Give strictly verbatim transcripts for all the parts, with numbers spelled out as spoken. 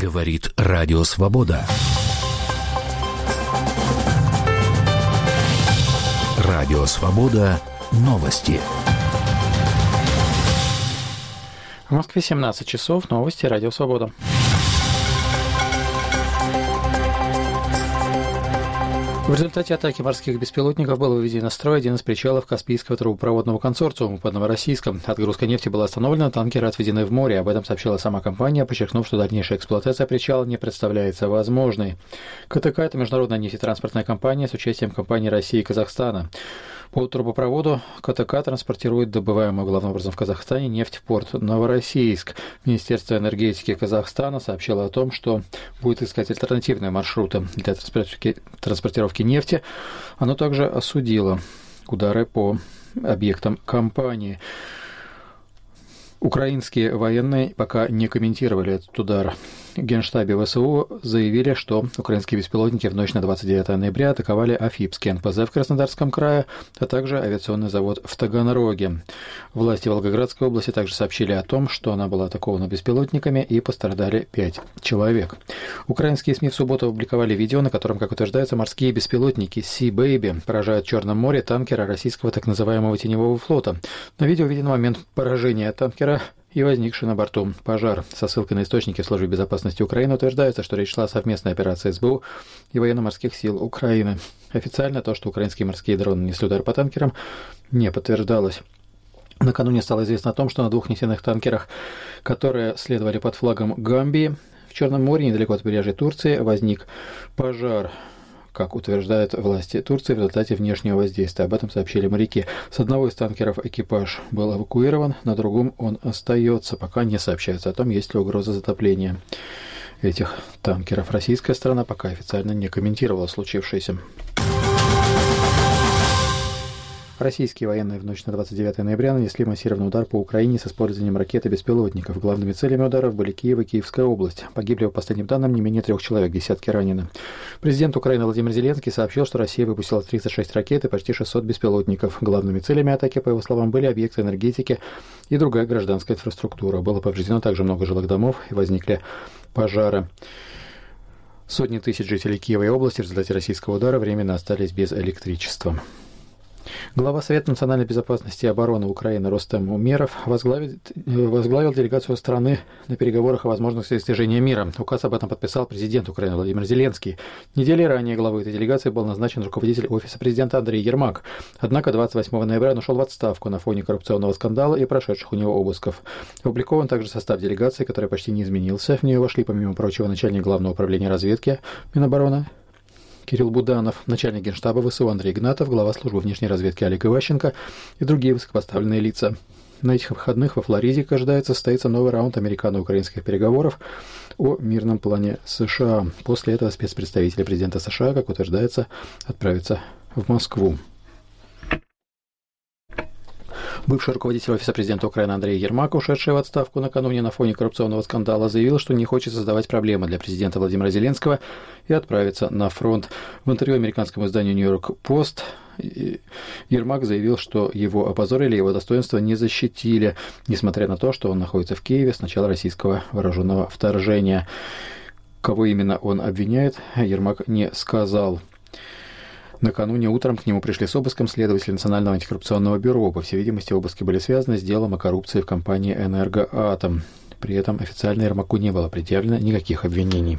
Говорит Радио Свобода. Радио Свобода. Новости. В Москве семнадцать часов. Новости. Радио Свобода. В результате атаки морских беспилотников был выведен из строя один из причалов Каспийского трубопроводного консорциума под Новороссийском. Отгрузка нефти была остановлена, танкеры отведены в море. Об этом сообщила сама компания, подчеркнув, что дальнейшая эксплуатация причала не представляется возможной. КТК – это международная нефтетранспортная компания с участием компаний России и Казахстана. По трубопроводу КТК транспортирует добываемую главным образом в Казахстане нефть в порт Новороссийск. Министерство энергетики Казахстана сообщило о том, что будет искать альтернативные маршруты для транспортировки нефти. Оно также осудило удары по объектам компании. Украинские военные пока не комментировали этот удар. В Генштабе ВСУ заявили, что украинские беспилотники в ночь на двадцать девятое ноября атаковали Афипский эн пэ зэ в Краснодарском крае, а также авиационный завод в Таганроге. Власти Волгоградской области также сообщили о том, что она была атакована беспилотниками и пострадали пять человек. Украинские СМИ в субботу опубликовали видео, на котором, как утверждается, морские беспилотники Sea Baby поражают в Черном море танкера российского так называемого теневого флота. На видео виден момент поражения танкера и возникший на борту пожар. Со ссылкой на источники в Службе безопасности Украины утверждается, что речь шла о совместной операции эс бэ у и военно-морских сил Украины. Официально то, что украинские морские дроны нанесли удар по танкерам, не подтверждалось. Накануне стало известно о том, что на двух нефтяных танкерах, которые следовали под флагом Гамбии, в Черном море, недалеко от побережья Турции, возник пожар, как утверждают власти Турции, в результате внешнего воздействия. Об этом сообщили моряки. С одного из танкеров экипаж был эвакуирован, на другом он остается. Пока не сообщается о том, есть ли угроза затопления этих танкеров. Российская сторона пока официально не комментировала случившееся. Российские военные в ночь на двадцать девятое ноября нанесли массированный удар по Украине с использованием ракет и беспилотников. Главными целями ударов были Киев и Киевская область. Погибли, по последним данным, не менее трех человек, десятки ранены. Президент Украины Владимир Зеленский сообщил, что Россия выпустила тридцать шесть ракет и почти шестьсот беспилотников. Главными целями атаки, по его словам, были объекты энергетики и другая гражданская инфраструктура. Было повреждено также много жилых домов и возникли пожары. Сотни тысяч жителей Киева и области в результате российского удара временно остались без электричества. Глава Совета национальной безопасности и обороны Украины Рустем Умеров возглавил, возглавил делегацию страны на переговорах о возможности достижения мира. Указ об этом подписал президент Украины Владимир Зеленский. Неделей ранее главой этой делегации был назначен руководитель офиса президента Андрей Ермак. Однако двадцать восьмого ноября он ушел в отставку на фоне коррупционного скандала и прошедших у него обысков. Опубликован также состав делегации, который почти не изменился. В нее вошли, помимо прочего, начальник Главного управления разведки Минобороны Кирилл Буданов, начальник Генштаба ВСУ Андрей Игнатов, глава службы внешней разведки Олег Иващенко и другие высокопоставленные лица. На этих выходных во Флориде, ожидается, состоится новый раунд американо-украинских переговоров о мирном плане США. После этого спецпредставители президента США, как утверждается, отправятся в Москву. Бывший руководитель офиса президента Украины Андрей Ермак, ушедший в отставку накануне на фоне коррупционного скандала, заявил, что не хочет создавать проблемы для президента Владимира Зеленского и отправиться на фронт. В интервью американскому изданию «Нью-Йорк Пост» Ермак заявил, что его опозорили, его достоинство не защитили, несмотря на то, что он находится в Киеве с начала российского вооруженного вторжения. Кого именно он обвиняет, Ермак не сказал. Накануне утром к нему пришли с обыском следователи Национального антикоррупционного бюро. По всей видимости, обыски были связаны с делом о коррупции в компании «Энергоатом». При этом официально Ермаку не было предъявлено никаких обвинений.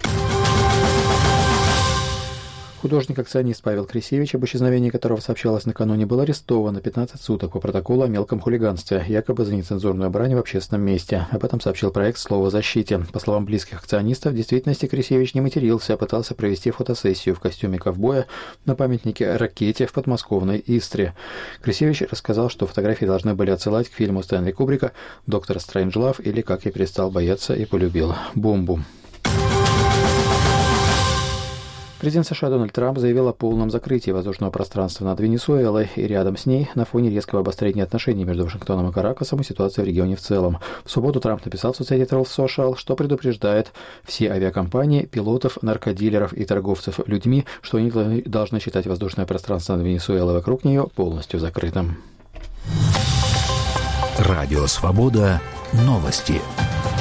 Художник-акционист Павел Крисевич, об исчезновении которого сообщалось накануне, был арестован на пятнадцать суток по протоколу о мелком хулиганстве, якобы за нецензурную брань в общественном месте. Об этом сообщил проект «Слово защите». По словам близких акционистов, в действительности Крисевич не матерился, а пытался провести фотосессию в костюме ковбоя на памятнике ракете в подмосковной Истре. Крисевич рассказал, что фотографии должны были отсылать к фильму Стэнли Кубрика «Доктор Стрэнджлав» или «Как я перестал бояться и полюбил бомбу». Президент США Дональд Трамп заявил о полном закрытии воздушного пространства над Венесуэлой и рядом с ней на фоне резкого обострения отношений между Вашингтоном и Каракасом и ситуации в регионе в целом. В субботу Трамп написал в соцсети Truth Social, что предупреждает все авиакомпании, пилотов, наркодилеров и торговцев людьми, что они должны считать воздушное пространство над Венесуэлой вокруг нее полностью закрытым. Радио Свобода. Новости.